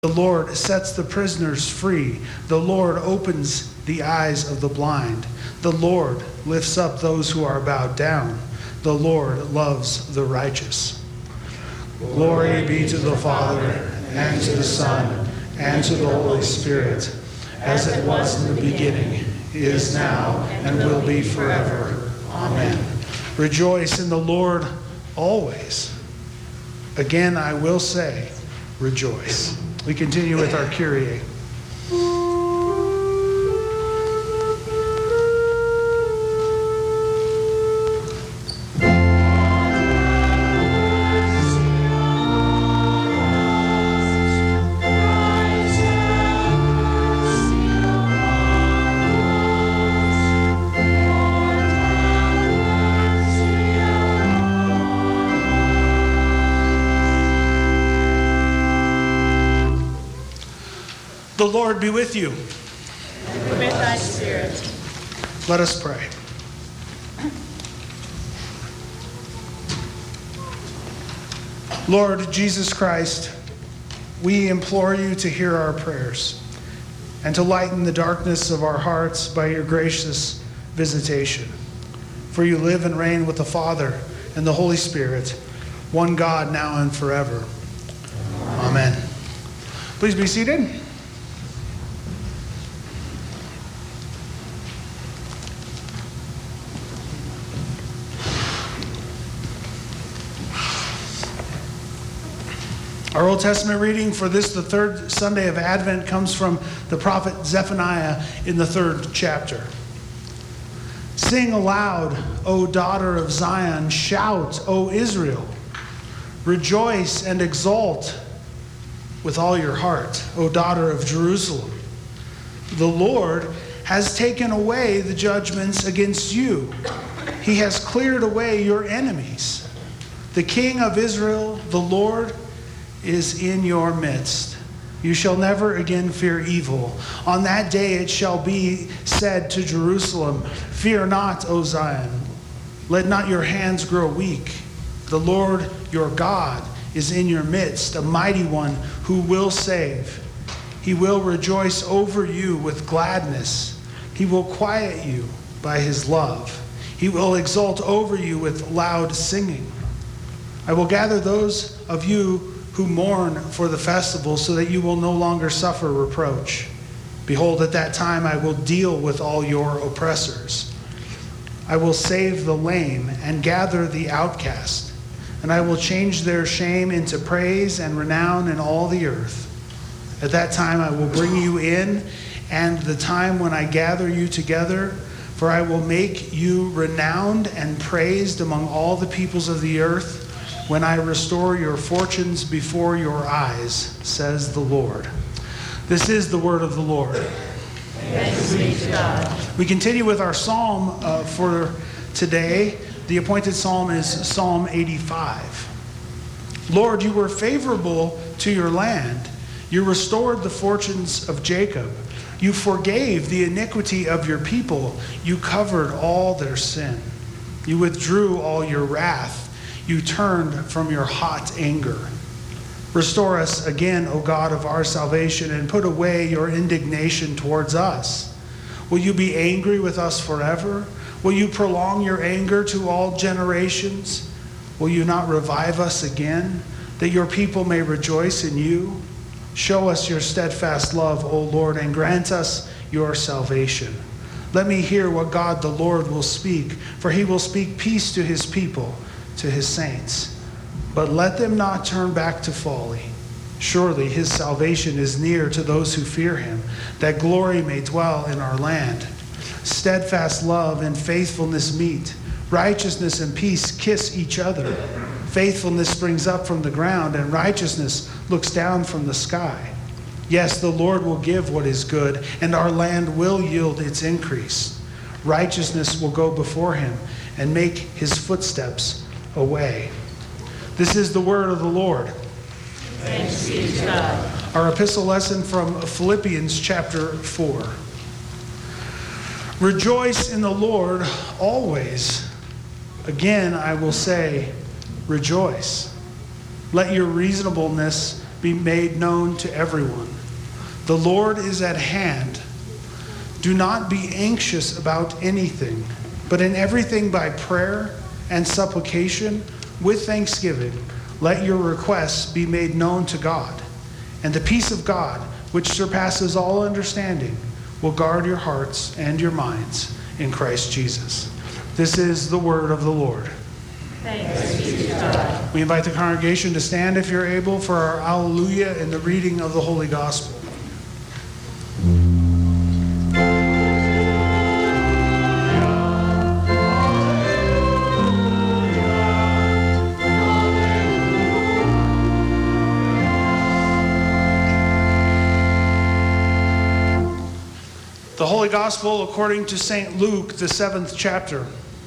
The Lord sets the prisoners free. The Lord opens the eyes of the blind. The Lord lifts up those who are bowed down. The Lord loves the righteous. Glory be to the Father, and to the Son, and to the Holy Spirit, as it was in the beginning, is now, and will be forever. Amen. Rejoice in the Lord always. Again, I will say, rejoice. We continue with our Kyrie. The Lord be with you. And with thy spirit. Let us pray. Lord Jesus Christ, we implore you to hear our prayers and to lighten the darkness of our hearts by your gracious visitation. For you live and reign with the Father and the Holy Spirit, one God, now and forever. Amen. Please be seated. Our Old Testament reading for this, the third Sunday of Advent, comes from the prophet Zephaniah in the 3rd chapter. Sing aloud, O daughter of Zion. Shout, O Israel. Rejoice and exult with all your heart, O daughter of Jerusalem. The Lord has taken away the judgments against you. He has cleared away your enemies. The King of Israel, the Lord, is in your midst. You shall never again fear evil. On that day it shall be said to Jerusalem, fear not, O Zion. Let not your hands grow weak. The Lord your God is in your midst, a mighty one who will save. He will rejoice over you with gladness. He will quiet you by his love. He will exult over you with loud singing. I will gather those of you who mourn for the festival, so that you will no longer suffer reproach. Behold, at that time I will deal with all your oppressors. I will save the lame and gather the outcast, and I will change their shame into praise and renown in all the earth. At that time I will bring you in, and the time when I gather you together, for I will make you renowned and praised among all the peoples of the earth, when I restore your fortunes before your eyes, says the Lord. This is the word of the Lord. Thanks be to God. We continue with our psalm for today. The appointed psalm is Psalm 85. Lord, you were favorable to your land. You restored the fortunes of Jacob. You forgave the iniquity of your people. You covered all their sin. You withdrew all your wrath. You turned from your hot anger. Restore us again, O God of our salvation, and put away your indignation towards us. Will you be angry with us forever? Will you prolong your anger to all generations? Will you not revive us again, that your people may rejoice in you? Show us your steadfast love, O Lord, and grant us your salvation. Let me hear what God the Lord will speak, for he will speak peace to his people, to his saints. But let them not turn back to folly. Surely his salvation is near to those who fear him, that glory may dwell in our land. Steadfast love and faithfulness meet. Righteousness and peace kiss each other. Faithfulness springs up from the ground, and righteousness looks down from the sky. Yes, the Lord will give what is good, and our land will yield its increase. Righteousness will go before him and make his footsteps away. This is the word of the Lord. Thanks be to God. Our epistle lesson from Philippians chapter 4. Rejoice in the Lord always. Again, I will say, rejoice. Let your reasonableness be made known to everyone. The Lord is at hand. Do not be anxious about anything, but in everything by prayer and supplication with thanksgiving, let your requests be made known to God. And the peace of God, which surpasses all understanding, will guard your hearts and your minds in Christ Jesus. This is the word of the Lord. Thanks be to God. We invite the congregation to stand if you're able for our Alleluia in the reading of the Holy Gospel. The Holy Gospel according to St. Luke, the 7th chapter.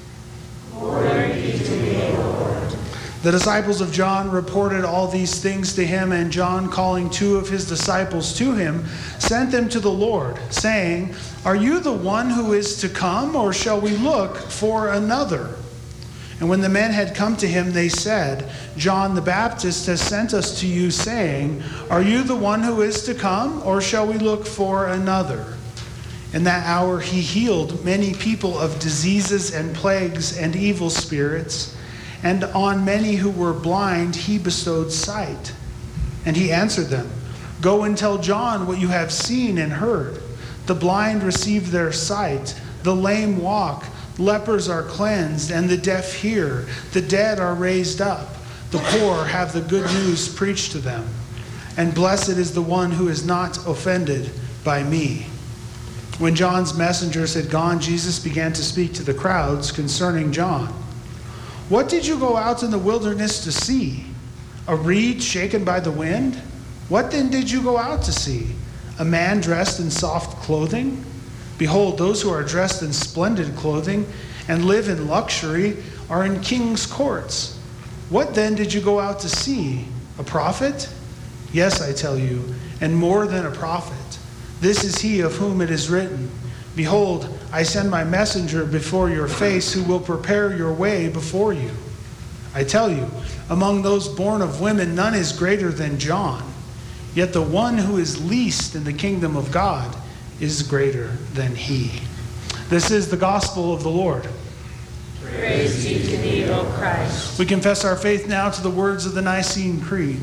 The disciples of John reported all these things to him, and John, calling 2 of his disciples to him, sent them to the Lord, saying, "Are you the one who is to come, or shall we look for another?" And when the men had come to him, they said, "John the Baptist has sent us to you, saying, 'Are you the one who is to come, or shall we look for another?'" In that hour he healed many people of diseases and plagues and evil spirits, and on many who were blind he bestowed sight. And he answered them, "Go and tell John what you have seen and heard. The blind receive their sight, the lame walk, lepers are cleansed, and the deaf hear. The dead are raised up, the poor have the good news preached to them. And blessed is the one who is not offended by me." When John's messengers had gone, Jesus began to speak to the crowds concerning John. "What did you go out in the wilderness to see? A reed shaken by the wind? What then did you go out to see? A man dressed in soft clothing? Behold, those who are dressed in splendid clothing and live in luxury are in king's courts. What then did you go out to see? A prophet? Yes, I tell you, and more than a prophet. This is he of whom it is written, 'Behold, I send my messenger before your face who will prepare your way before you.' I tell you, among those born of women, none is greater than John. Yet the one who is least in the kingdom of God is greater than he." This is the gospel of the Lord. Praise be to thee, O Christ. We confess our faith now to the words of the Nicene Creed.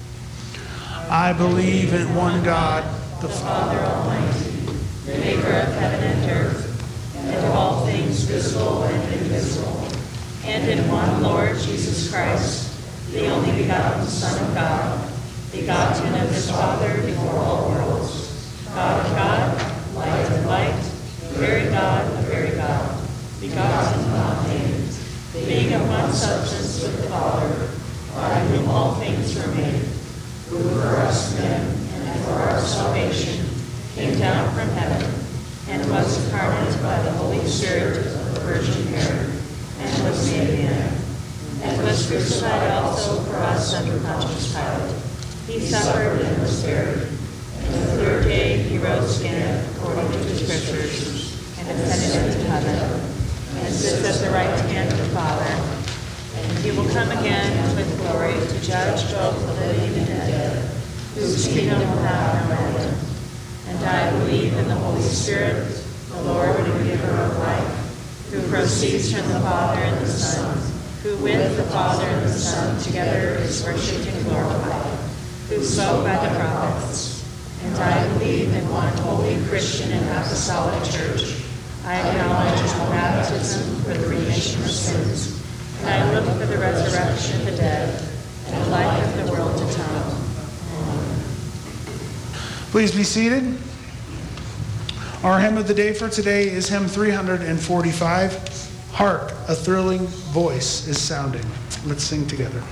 I believe in one God, the Father Almighty, the maker of heaven and earth, and of all things visible and invisible, and in one Lord Jesus Christ, the only begotten Son of God, begotten of his Father before all worlds, God of God, light of light, very God of very God, begotten, not made, being of one substance with the Father, by whom all things were made, who for us men and for our salvation came down from heaven, and was incarnate by the Holy Spirit of the Virgin Mary, and was made man, and was crucified also for us under Pontius Pilate. He suffered and was buried, and the third day he rose again according to the Scriptures, and ascended into heaven, and sits at the right hand of the Father. And he will come again with glory to judge both the living and the dead, whose kingdom will have no end. And I believe in the Holy Spirit, the Lord and giver of life, who proceeds from the Father and the Son, who with the Father and the Son together is worshipped and glorified, who spoke by the prophets. And I believe in one holy Christian and apostolic church. I acknowledge baptism for the remission of sins, and I look for the resurrection of the dead and the life of the world to come. Please be seated. Our hymn of the day for today is hymn 345. Hark, a thrilling voice is sounding. Let's sing together.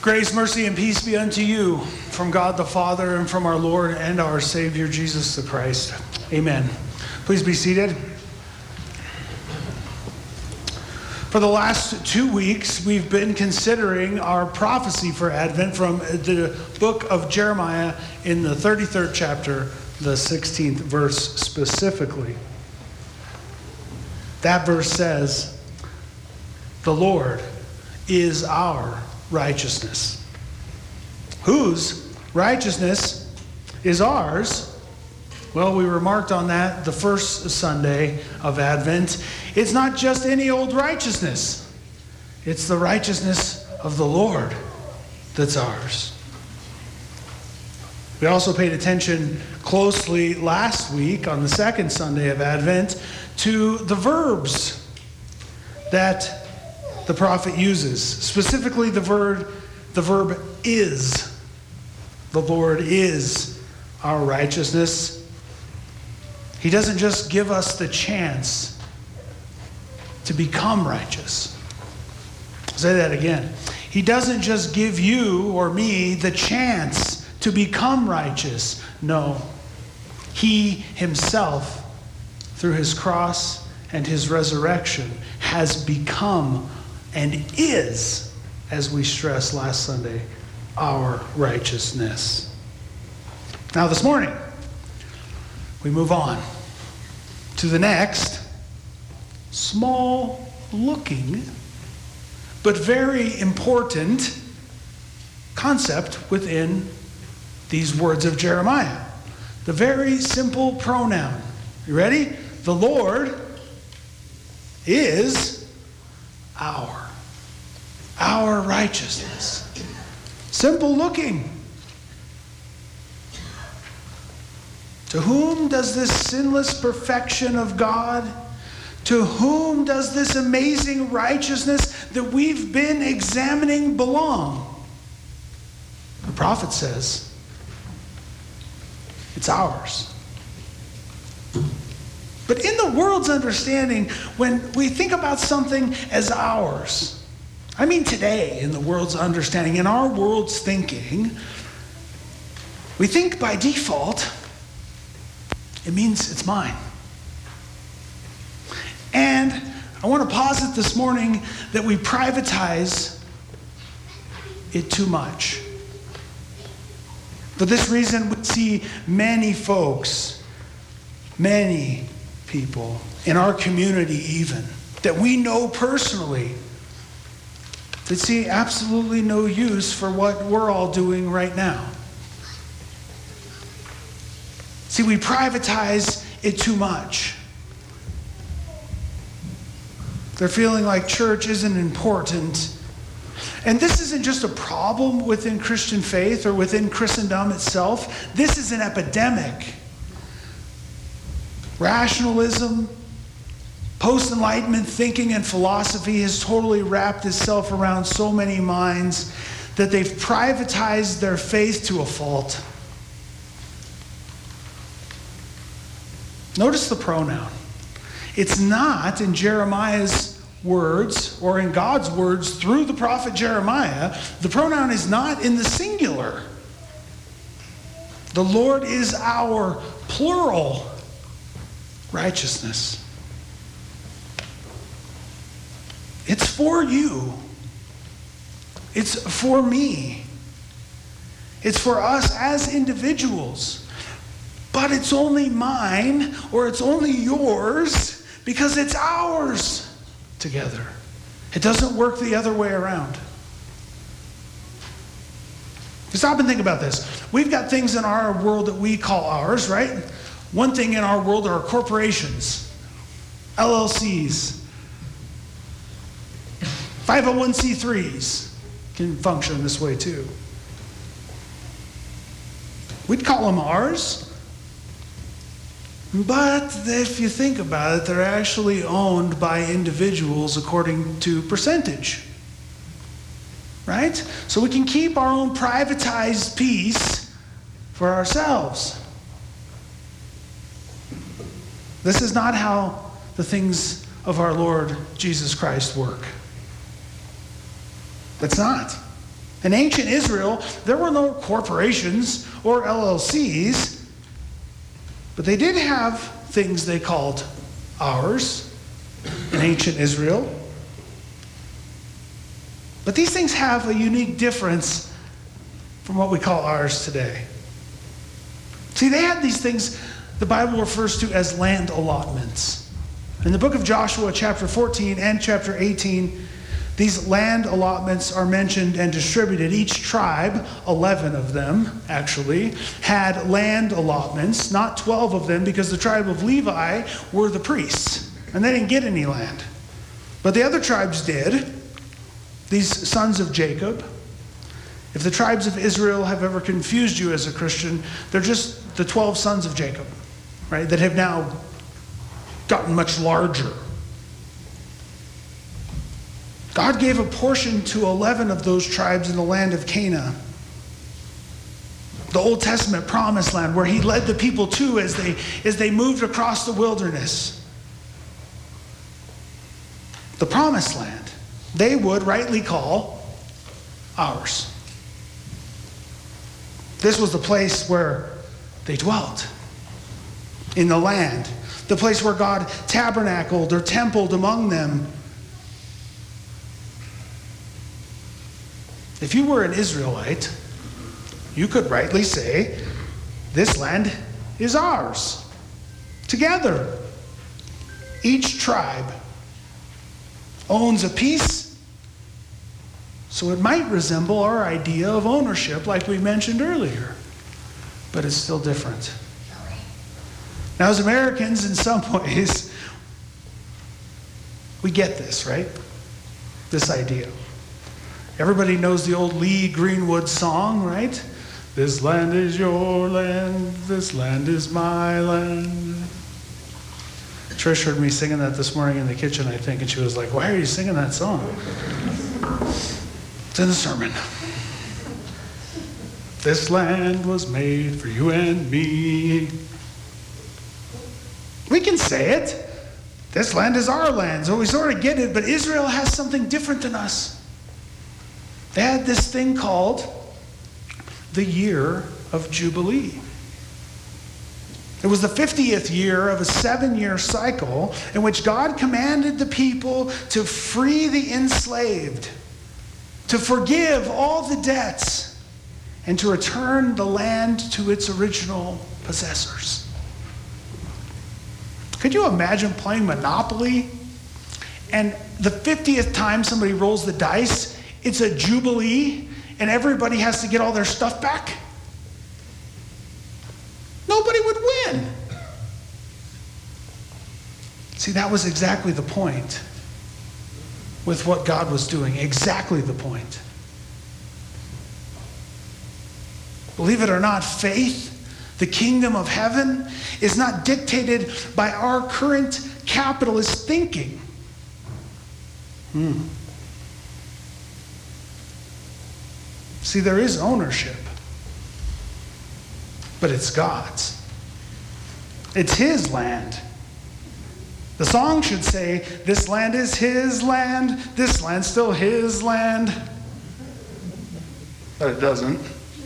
Grace, mercy, and peace be unto you from God the Father and from our Lord and our Savior, Jesus the Christ. Amen. Please be seated. For the last 2 weeks, we've been considering our prophecy for Advent from the book of Jeremiah in the 33rd chapter, the 16th verse specifically. That verse says, "The Lord is our righteousness." Whose righteousness is ours? Well, we remarked on that the first Sunday of Advent. It's not just any old righteousness. It's the righteousness of the Lord that's ours. We also paid attention closely last week on the second Sunday of Advent to the verbs that the prophet uses. Specifically the verb is. The Lord is our righteousness. He doesn't just give us the chance to become righteous. I'll say that again. He doesn't just give you or me the chance to become righteous. No. He himself, through his cross and his resurrection, has become and is, as we stressed last Sunday, our righteousness. Now this morning, we move on to the next small looking but very important concept within these words of Jeremiah. The very simple pronoun. You ready? The Lord is our righteousness. Simple looking. To whom does this sinless perfection of God, to whom does this amazing righteousness that we've been examining belong? The prophet says, it's ours. But in the world's understanding, when we think about something as ours, I mean today in the world's understanding, in our world's thinking, we think by default, it means it's mine. And I want to posit this morning that we privatize it too much. For this reason, we see many folks, many people in our community even, that we know personally, that see absolutely no use for what we're all doing right now. See, we privatize it too much. They're feeling like church isn't important. And this isn't just a problem within Christian faith or within Christendom itself. This is an epidemic. Rationalism, post-enlightenment thinking and philosophy has totally wrapped itself around so many minds that they've privatized their faith to a fault. Notice the pronoun. It's not, in Jeremiah's words, or in God's words through the prophet Jeremiah, the pronoun is not in the singular. The Lord is our plural righteousness. It's for you. It's for me. It's for us as individuals. But it's only mine, or it's only yours, because it's ours together. It doesn't work the other way around. Stop and think about this. We've got things in our world that we call ours, right? One thing in our world are corporations, LLCs, 501c3s can function this way too. We'd call them ours. But if you think about it, they're actually owned by individuals according to percentage. Right? So we can keep our own privatized piece for ourselves. This is not how the things of our Lord Jesus Christ work. It's not. In ancient Israel, there were no corporations or LLCs, but they did have things they called ours in ancient Israel. But these things have a unique difference from what we call ours today. See, they had these things the Bible refers to as land allotments. In the book of Joshua, chapter 14 and chapter 18, these land allotments are mentioned and distributed. Each tribe, 11 of them actually, had land allotments, not 12 of them, because the tribe of Levi were the priests, and they didn't get any land. But the other tribes did, these sons of Jacob. If the tribes of Israel have ever confused you as a Christian, they're just the 12 sons of Jacob, right, that have now gotten much larger. God gave a portion to 11 of those tribes in the land of Canaan, the Old Testament promised land, where he led the people to as they moved across the wilderness. The promised land, they would rightly call ours. This was the place where they dwelt, in the land, the place where God tabernacled or templed among them. If you were an Israelite, you could rightly say, this land is ours. Together. Each tribe owns a piece, so it might resemble our idea of ownership like we mentioned earlier, but it's still different. Now, as Americans, in some ways, we get this, right? This idea. Everybody knows the old Lee Greenwood song, right? This land is your land, this land is my land. Trish heard me singing that this morning in the kitchen, I think, and she was like, why are you singing that song? It's in the sermon. This land was made for you and me. We can say it. This land is our land, so we sort of get it, but Israel has something different than us. They had this thing called the year of Jubilee. It was the 50th year of a 7-year cycle in which God commanded the people to free the enslaved, to forgive all the debts, and to return the land to its original possessors. Could you imagine playing Monopoly and the 50th time somebody rolls the dice, it's a jubilee, and everybody has to get all their stuff back? Nobody would win. See, that was exactly the point with what God was doing. Exactly the point. Believe it or not, faith, the kingdom of heaven, is not dictated by our current capitalist thinking. See, there is ownership, but it's God's. It's his land. The song should say, this land is his land, this land's still his land. But it doesn't.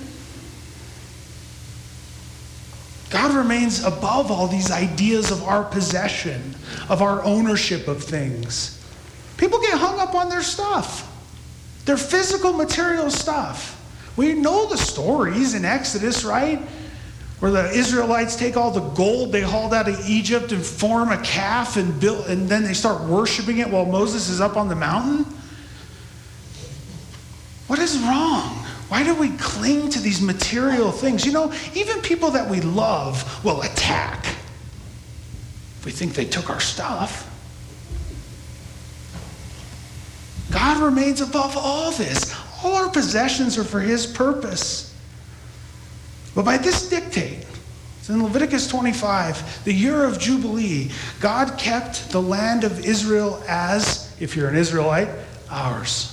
God remains above all these ideas of our possession, of our ownership of things. People get hung up on their stuff. Their physical, material stuff. We know the stories in Exodus, right? Where the Israelites take all the gold they hauled out of Egypt and form a calf and build, and then they start worshiping it while Moses is up on the mountain. What is wrong? Why do we cling to these material things? You know, even people that we love will attack if we think they took our stuff. God remains above all this. All our possessions are for his purpose. But by this dictate, it's in Leviticus 25, the year of Jubilee, God kept the land of Israel as, if you're an Israelite, ours.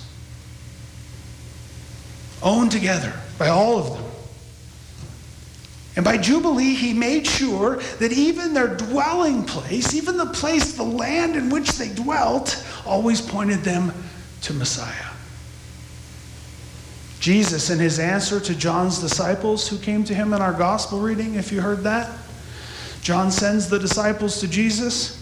Owned together by all of them. And by Jubilee, he made sure that even their dwelling place, even the place, the land in which they dwelt, always pointed them to Messiah. Jesus, in his answer to John's disciples who came to him in our gospel reading, if you heard that, John sends the disciples to Jesus.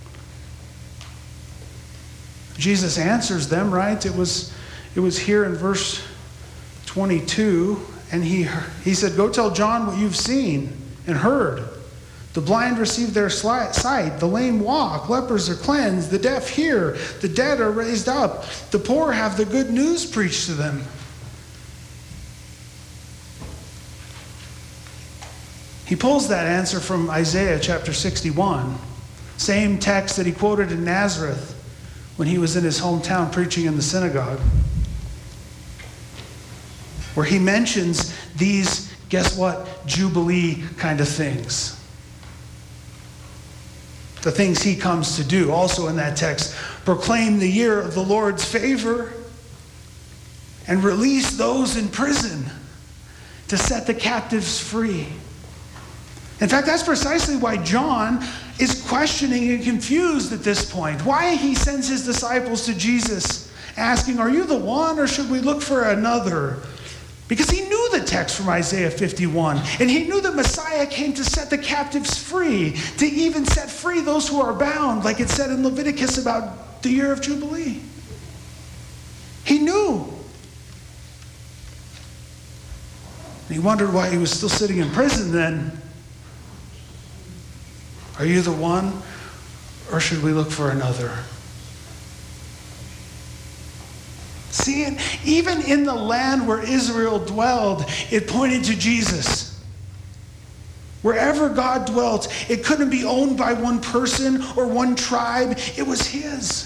Jesus answers them, right? It was here in verse 22, and he said, "Go tell John what you've seen and heard. The blind receive their sight, the lame walk, lepers are cleansed, the deaf hear, the dead are raised up, the poor have the good news preached to them." He pulls that answer from Isaiah chapter 61, same text that he quoted in Nazareth when he was in his hometown preaching in the synagogue, where he mentions these, guess what, Jubilee kind of things. The things he comes to do, also in that text, proclaim the year of the Lord's favor and release those in prison to set the captives free. In fact, that's precisely why John is questioning and confused at this point. Why he sends his disciples to Jesus asking, "Are you the one, or should we look for another?" Because he knew the text from Isaiah 51, and he knew that Messiah came to set the captives free, to even set free those who are bound, like it said in Leviticus about the year of Jubilee. He knew. And he wondered why he was still sitting in prison then. Are you the one, or should we look for another? See, even in the land where Israel dwelled, it pointed to Jesus. Wherever God dwelt, it couldn't be owned by one person or one tribe. It was his.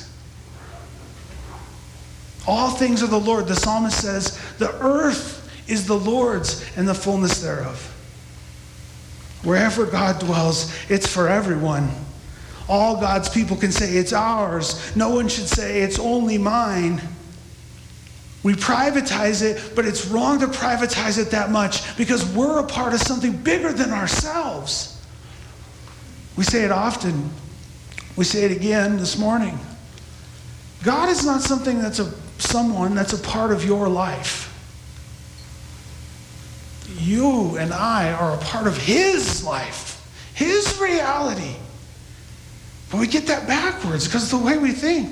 All things are the Lord. The psalmist says, "The earth is the Lord's and the fullness thereof." Wherever God dwells, it's for everyone. All God's people can say, "It's ours." No one should say, "It's only mine." We privatize it, but it's wrong to privatize it that much because we're a part of something bigger than ourselves. We say it often. We say it again this morning. God is not something someone that's a part of your life. You and I are a part of his life, his reality. But we get that backwards because of the way we think.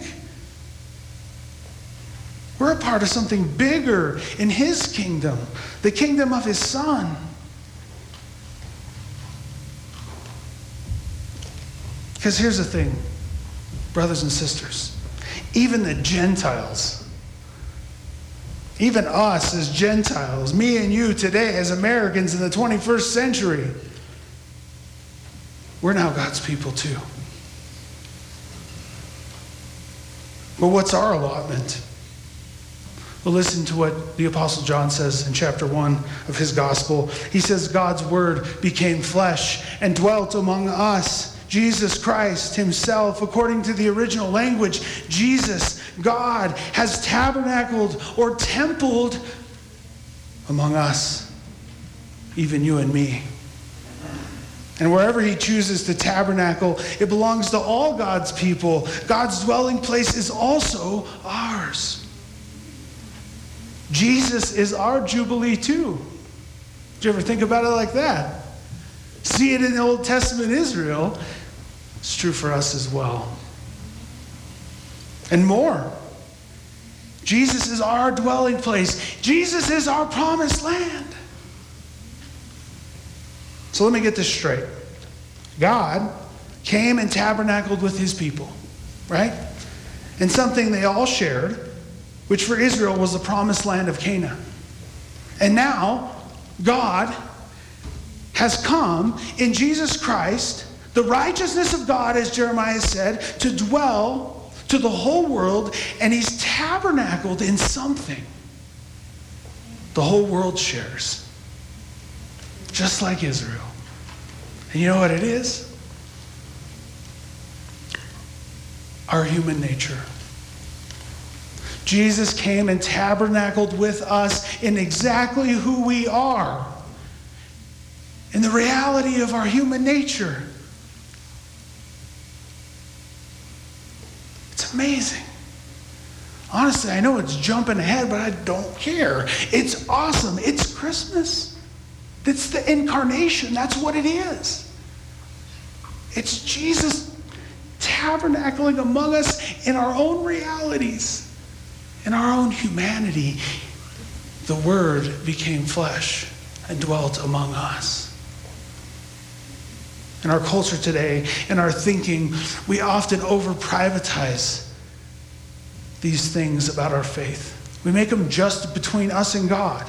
We're a part of something bigger in his kingdom, the kingdom of his Son. Because here's the thing, brothers and sisters, even the Gentiles, even us as Gentiles, me and you today as Americans in the 21st century, we're now God's people too. But what's our allotment? Well, listen to what the Apostle John says in chapter 1 of his gospel. He says, "God's word became flesh and dwelt among us." Jesus Christ himself, according to the original language, Jesus, God, has tabernacled or templed among us, even you and me. And wherever he chooses to tabernacle, it belongs to all God's people. God's dwelling place is also ours. Jesus is our Jubilee too. Did you ever think about it like that? See it in the Old Testament Israel. It's true for us as well. And more. Jesus is our dwelling place. Jesus is our promised land. So let me get this straight. God came and tabernacled with his people, right? And something they all shared, which for Israel was the promised land of Canaan. And now, God has come in Jesus Christ, the righteousness of God, as Jeremiah said, to dwell to the whole world, and he's tabernacled in something the whole world shares, just like Israel. And you know what it is? Our human nature. Jesus came and tabernacled with us in exactly who we are, in the reality of our human nature. It's amazing. Honestly, I know it's jumping ahead, but I don't care. It's awesome. It's Christmas. It's the incarnation. That's what it is. It's Jesus tabernacling among us in our own realities, in our own humanity. The Word became flesh and dwelt among us. In our culture today, in our thinking, we often over-privatize these things about our faith. We make them just between us and God.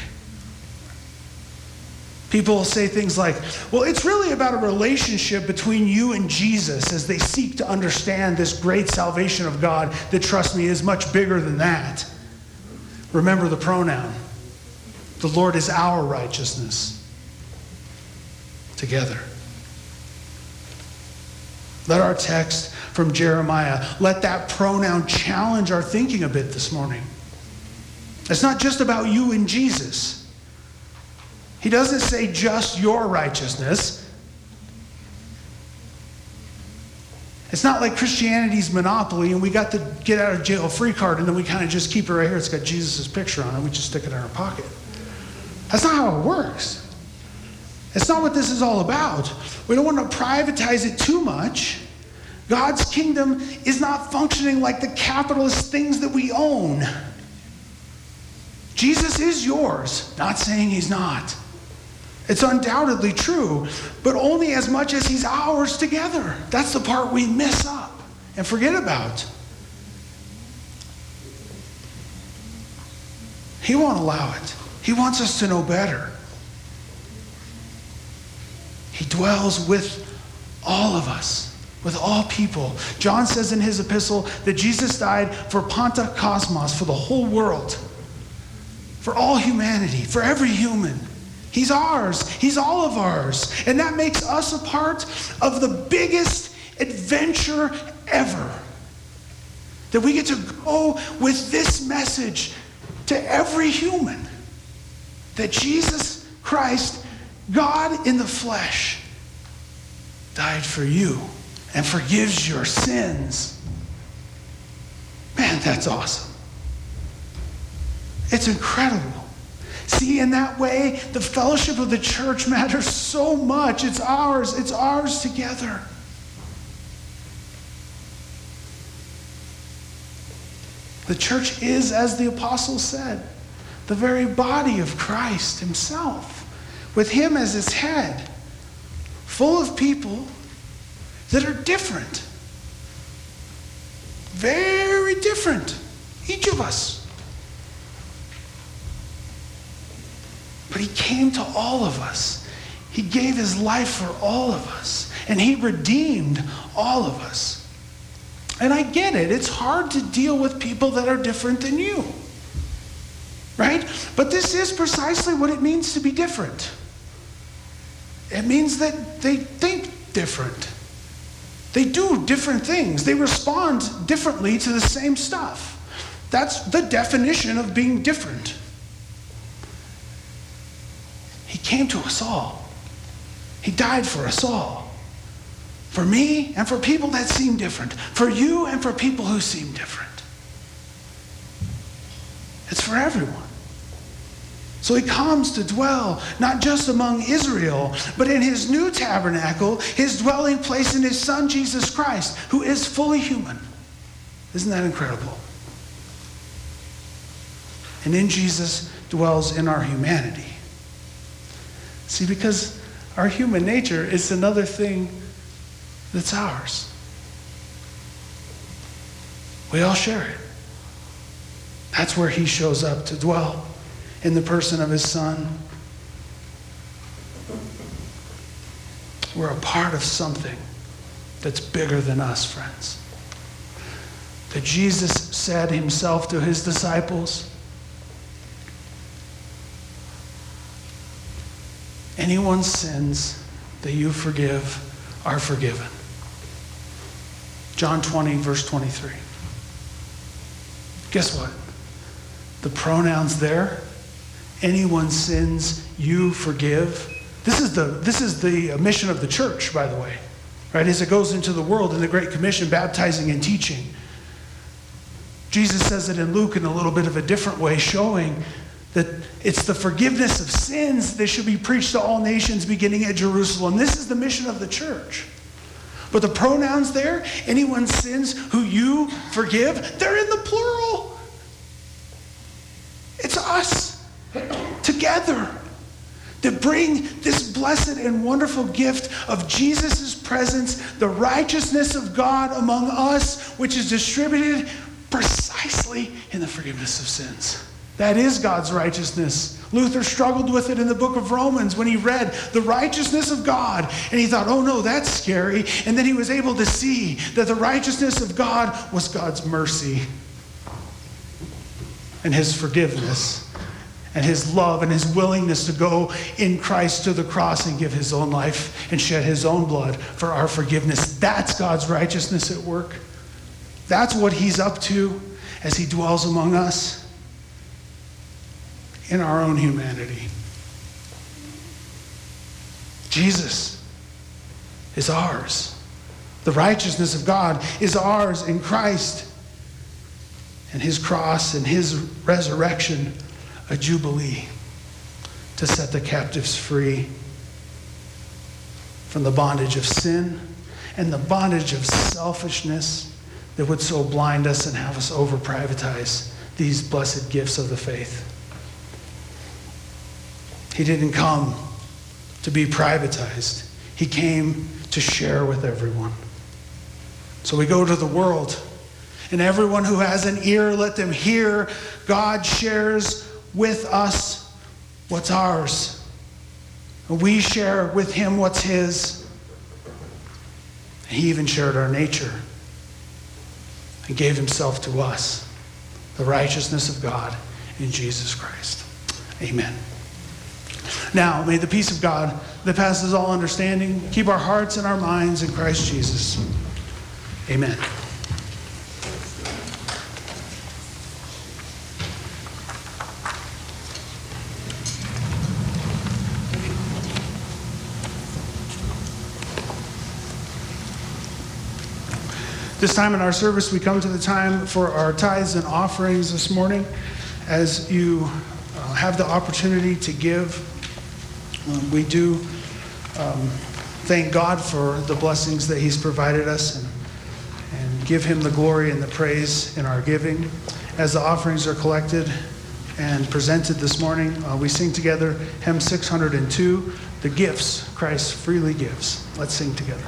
People will say things like, well, it's really about a relationship between you and Jesus as they seek to understand this great salvation of God that, trust me, is much bigger than that. Remember the pronoun. The Lord is our righteousness. Together. Let our text from Jeremiah, let that pronoun challenge our thinking a bit this morning. It's not just about you and Jesus. He doesn't say just your righteousness. It's not like Christianity's monopoly and we got the get out of jail free card and then we kind of just keep it right here. It's got Jesus' picture on it. We just stick it in our pocket. That's not how it works. It's not what this is all about. We don't want to privatize it too much. God's kingdom is not functioning like the capitalist things that we own. Jesus is yours. Not saying he's not. It's undoubtedly true, but only as much as he's ours together. That's the part we miss up and forget about. He won't allow it. He wants us to know better. He dwells with all of us, with all people. John says in his epistle that Jesus died for Panta Cosmos, for the whole world, for all humanity, for every human. He's ours. He's all of ours. And that makes us a part of the biggest adventure ever. That we get to go with this message to every human. That Jesus Christ, God in the flesh, died for you and forgives your sins. Man, that's awesome. It's incredible. See, in that way, the fellowship of the church matters so much. It's ours together. The church is, as the apostle said, the very body of Christ himself, with him as its head, full of people that are different. Very different, each of us. But he came to all of us. He gave his life for all of us. And he redeemed all of us. And I get it. It's hard to deal with people that are different than you. Right? But this is precisely what it means to be different. It means that they think different. They do different things. They respond differently to the same stuff. That's the definition of being different. He came to us all. He died for us all. For me and for people that seem different. For you and for people who seem different. It's for everyone. So he comes to dwell not just among Israel, but in his new tabernacle, his dwelling place in his Son, Jesus Christ, who is fully human. Isn't that incredible? And in Jesus dwells in our humanity. See, because our human nature is another thing that's ours. We all share it. That's where he shows up to dwell, in the person of his Son. We're a part of something that's bigger than us, friends. That Jesus said himself to his disciples, anyone's sins that you forgive are forgiven. John 20, verse 23. Guess what? The pronouns there, anyone's sins you forgive. This is the mission of the church, by the way. Right? As it goes into the world in the Great Commission, baptizing and teaching. Jesus says it in Luke in a little bit of a different way, showing that it's the forgiveness of sins that should be preached to all nations beginning at Jerusalem. This is the mission of the church. But the pronouns there, anyone's sins who you forgive, they're in the plural. It's us together that bring this blessed and wonderful gift of Jesus' presence, the righteousness of God among us, which is distributed precisely in the forgiveness of sins. That is God's righteousness. Luther struggled with it in the book of Romans when he read the righteousness of God, and he thought, oh no, that's scary. And then he was able to see that the righteousness of God was God's mercy and his forgiveness and his love and his willingness to go in Christ to the cross and give his own life and shed his own blood for our forgiveness. That's God's righteousness at work. That's what he's up to as he dwells among us in our own humanity. Jesus is ours. The righteousness of God is ours in Christ. And his cross and his resurrection, a jubilee to set the captives free from the bondage of sin and the bondage of selfishness that would so blind us and have us over-privatize these blessed gifts of the faith. He didn't come to be privatized. He came to share with everyone. So we go to the world, and everyone who has an ear, let them hear. God shares with us what's ours. And we share with him what's his. And he even shared our nature and gave himself to us, the righteousness of God in Jesus Christ. Amen. Now, may the peace of God that passes all understanding keep our hearts and our minds in Christ Jesus. Amen. This time in our service, we come to the time for our tithes and offerings this morning. As you have the opportunity to give, we do thank God for the blessings that he's provided us and give him the glory and the praise in our giving. As the offerings are collected and presented this morning, we sing together hymn 602, The Gifts Christ Freely Gives. Let's sing together.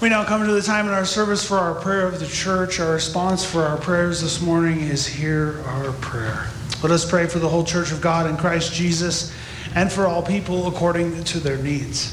We now come to the time in our service for our prayer of the church. Our response for our prayers this morning is hear our prayer. Let us pray for the whole church of God in Christ Jesus and for all people according to their needs.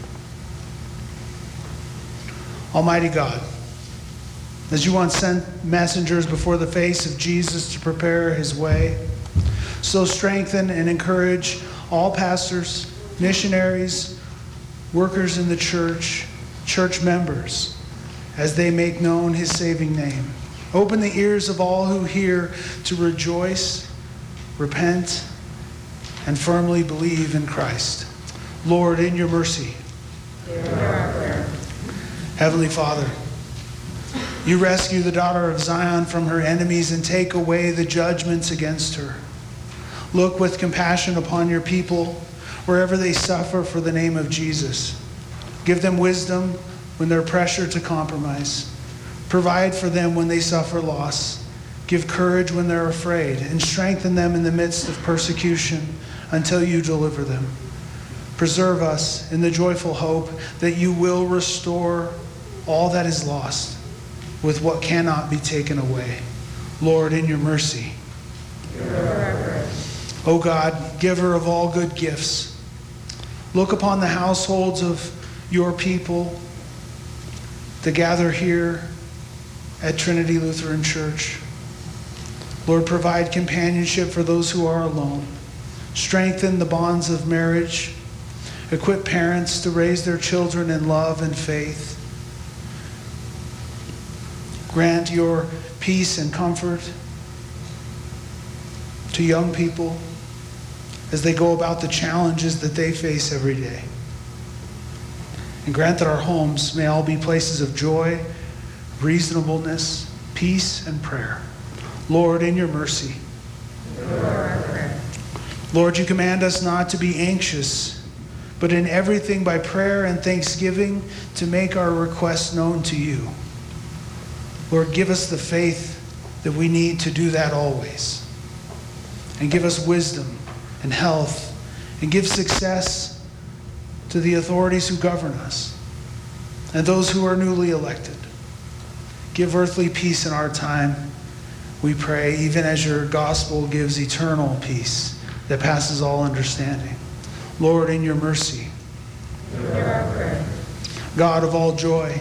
Almighty God, as you once sent messengers before the face of Jesus to prepare his way, so strengthen and encourage all pastors, missionaries, workers in the church, church members, as they make known his saving name. Open the ears of all who hear to rejoice, repent, and firmly believe in Christ. Lord, in your mercy. Hear our prayer. Heavenly Father, you rescue the daughter of Zion from her enemies and take away the judgments against her. Look with compassion upon your people wherever they suffer for the name of Jesus. Give them wisdom when they're pressured to compromise. Provide for them when they suffer loss. Give courage when they're afraid, and strengthen them in the midst of persecution until you deliver them. Preserve us in the joyful hope that you will restore all that is lost with what cannot be taken away. Lord, in your mercy. O God, giver of all good gifts, look upon the households of your people that gather here at Trinity Lutheran Church. Lord, provide companionship for those who are alone. Strengthen the bonds of marriage. Equip parents to raise their children in love and faith. Grant your peace and comfort to young people as they go about the challenges that they face every day. And grant that our homes may all be places of joy, reasonableness, peace, and prayer. Lord, in your mercy. Lord, you command us not to be anxious, but in everything by prayer and thanksgiving to make our requests known to you. Lord, give us the faith that we need to do that always. And give us wisdom and health, and give success to the authorities who govern us and those who are newly elected. Give earthly peace in our time, we pray, even as your gospel gives eternal peace that passes all understanding. Lord, in your mercy. Hear our prayer. God of all joy,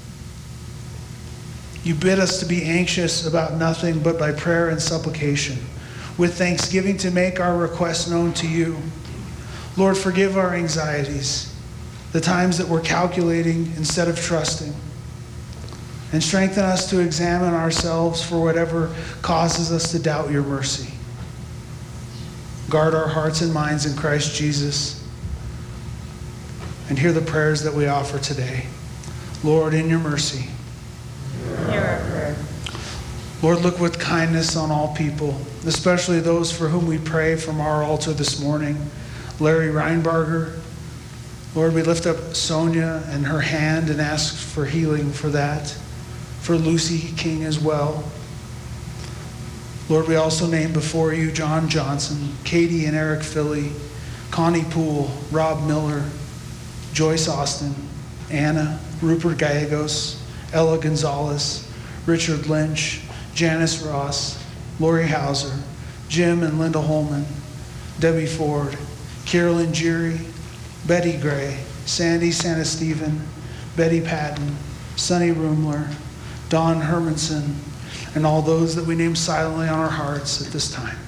you bid us to be anxious about nothing but by prayer and supplication, with thanksgiving to make our requests known to you. Lord, forgive our anxieties, the times that we're calculating instead of trusting, and strengthen us to examine ourselves for whatever causes us to doubt your mercy. Guard our hearts and minds in Christ Jesus, and hear the prayers that we offer today. Lord, in your mercy. Hear our prayer. Lord, look with kindness on all people, especially those for whom we pray from our altar this morning. Larry Reinbarger. Lord, we lift up Sonia and her hand and ask for healing for that. For Lucy King as well. Lord, we also name before you John Johnson, Katie and Eric Philly, Connie Poole, Rob Miller, Joyce Austin, Anna, Rupert Gallegos, Ella Gonzalez, Richard Lynch, Janice Ross, Lori Hauser, Jim and Linda Holman, Debbie Ford, Carolyn Geary, Betty Gray, Sandy Santasteven, Betty Patton, Sonny Rumler, Don Hermanson, and all those that we name silently on our hearts at this time.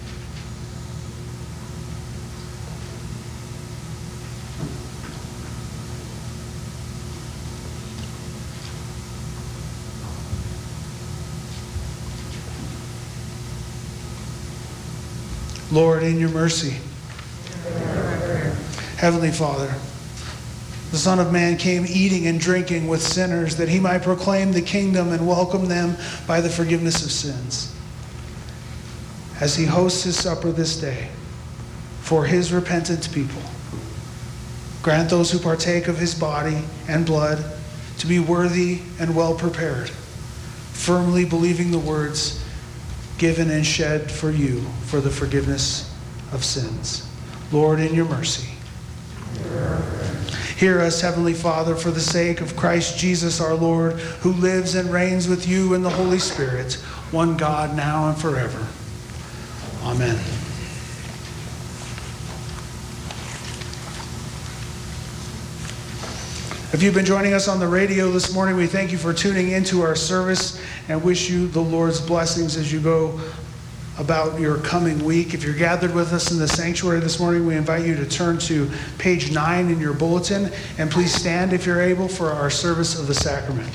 Lord, in your mercy. Heavenly Father, the Son of Man came eating and drinking with sinners that he might proclaim the kingdom and welcome them by the forgiveness of sins. As he hosts his supper this day for his repentant people, grant those who partake of his body and blood to be worthy and well prepared, firmly believing the words given and shed for you for the forgiveness of sins. Lord, in your mercy. Hear us, Heavenly Father, for the sake of Christ Jesus our Lord, who lives and reigns with you in the Holy Spirit, one God, now and forever. Amen. If you've been joining us on the radio this morning, we thank you for tuning into our service and wish you the Lord's blessings as you go about your coming week. If you're gathered with us in the sanctuary this morning, we invite you to turn to page 9 in your bulletin, and please stand if you're able for our service of the sacrament.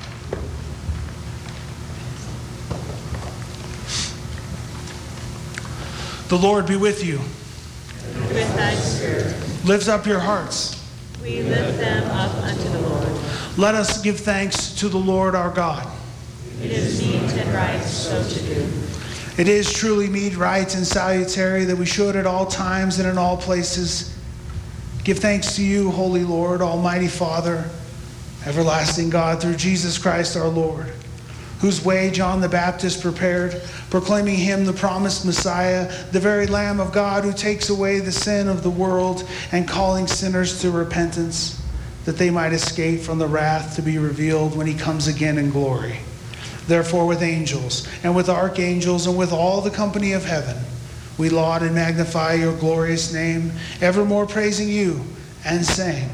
The Lord be with you. With thy spirit. Lift up your hearts. We lift them up unto the Lord. Let us give thanks to the Lord our God. It is meet and right so to do. It is truly meet, right, and salutary that we should at all times and in all places give thanks to you, Holy Lord, Almighty Father, everlasting God, through Jesus Christ our Lord, whose way John the Baptist prepared, proclaiming him the promised Messiah, the very Lamb of God who takes away the sin of the world, and calling sinners to repentance, that they might escape from the wrath to be revealed when he comes again in glory. Therefore, with angels and with archangels and with all the company of heaven, we laud and magnify your glorious name, evermore praising you and saying,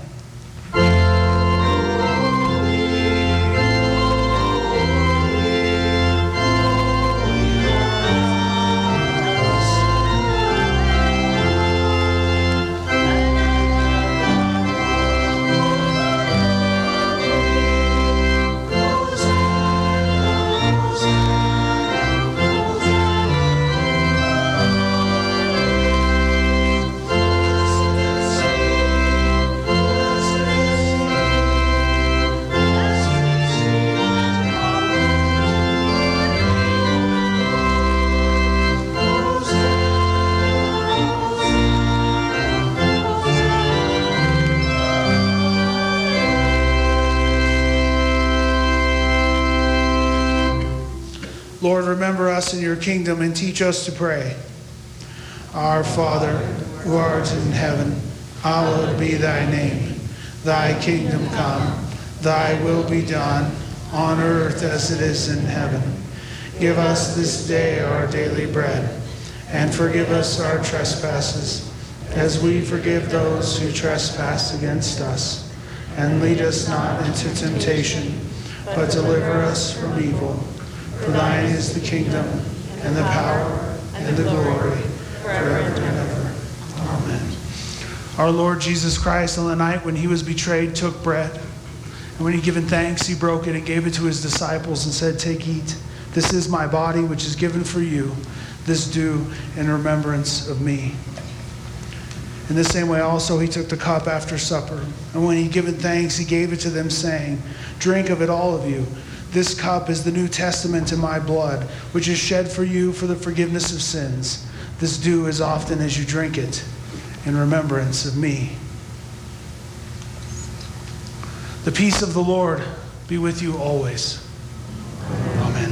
Lord, remember us in your kingdom and teach us to pray. Our Father, who art in heaven, hallowed be thy name. Thy kingdom come, thy will be done, on earth as it is in heaven. Give us this day our daily bread, and forgive us our trespasses, as we forgive those who trespass against us. And lead us not into temptation, but deliver us from evil. For thine is the kingdom, and the power, and the glory, forever and ever. Amen. Our Lord Jesus Christ, on the night when he was betrayed, took bread. And when he had given thanks, he broke it and gave it to his disciples and said, "Take, eat. This is my body, which is given for you. This do in remembrance of me." In the same way also he took the cup after supper. And when he had given thanks, he gave it to them, saying, "Drink of it, all of you. This cup is the New Testament in my blood, which is shed for you for the forgiveness of sins. This do as often as you drink it in remembrance of me." The peace of the Lord be with you always. Amen.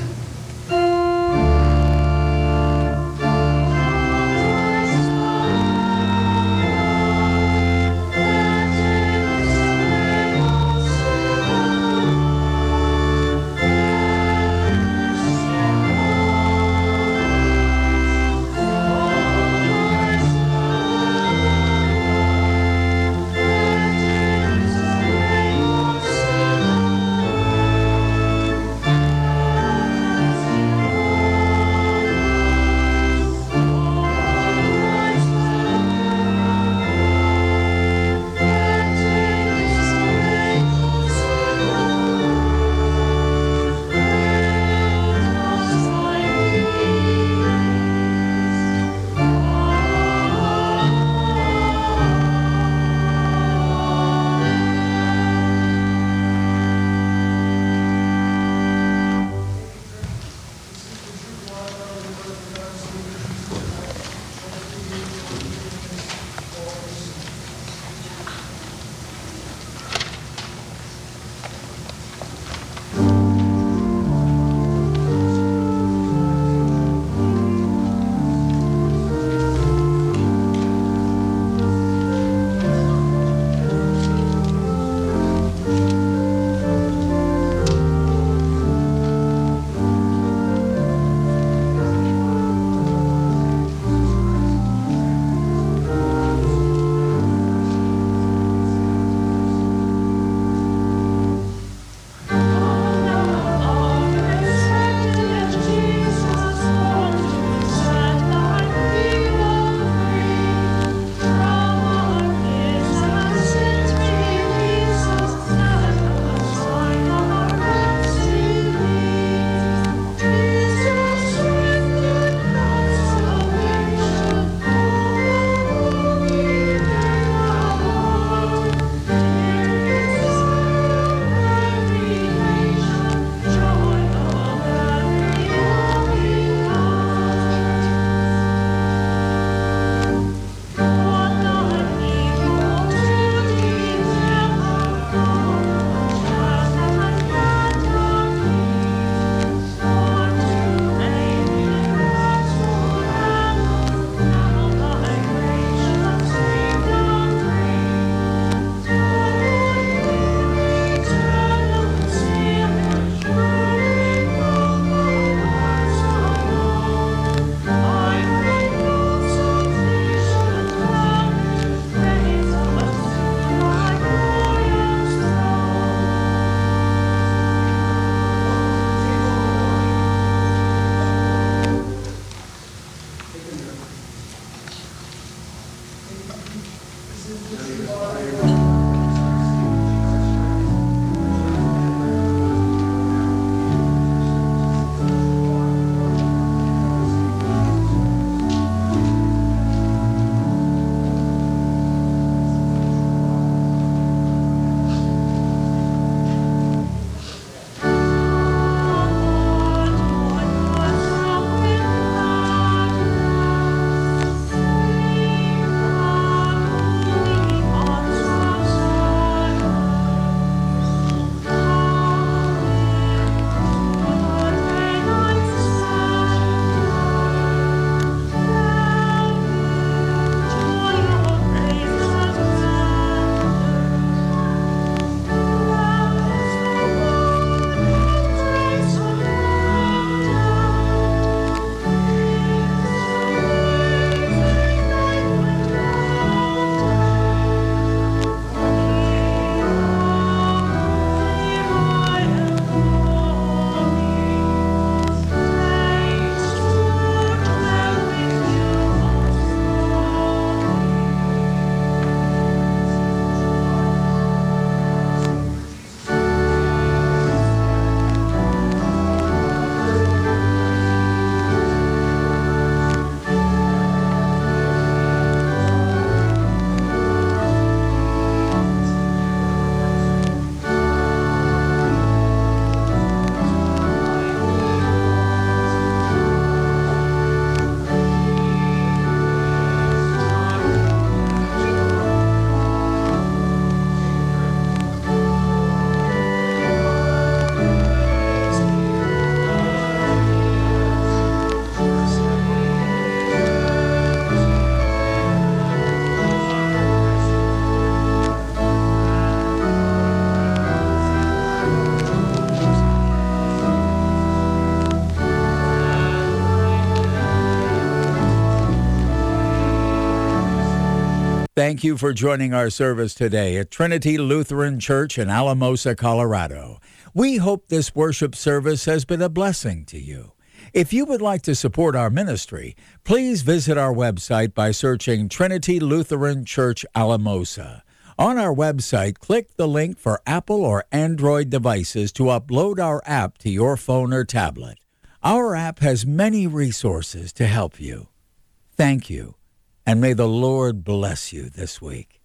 Thank you for joining our service today at Trinity Lutheran Church in Alamosa, Colorado. We hope this worship service has been a blessing to you. If you would like to support our ministry, please visit our website by searching Trinity Lutheran Church Alamosa. On our website, click the link for Apple or Android devices to upload our app to your phone or tablet. Our app has many resources to help you. Thank you, and may the Lord bless you this week.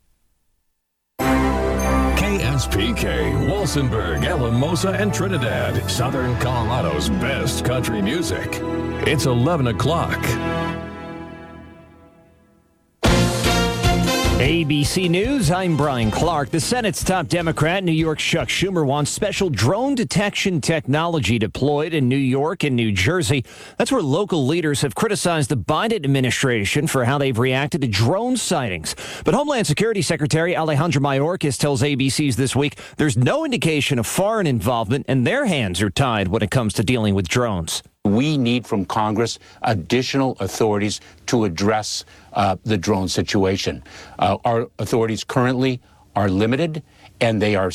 KSPK, Walsenburg, Alamosa, and Trinidad, Southern Colorado's best country music. It's 11 o'clock. ABC News, I'm Brian Clark. The Senate's top Democrat, New York's Chuck Schumer, wants special drone detection technology deployed in New York and New Jersey. That's where local leaders have criticized the Biden administration for how they've reacted to drone sightings. But Homeland Security Secretary Alejandro Mayorkas tells ABC's This Week there's no indication of foreign involvement and their hands are tied when it comes to dealing with drones. We need from Congress additional authorities to address the drone situation. Our authorities currently are limited, and they are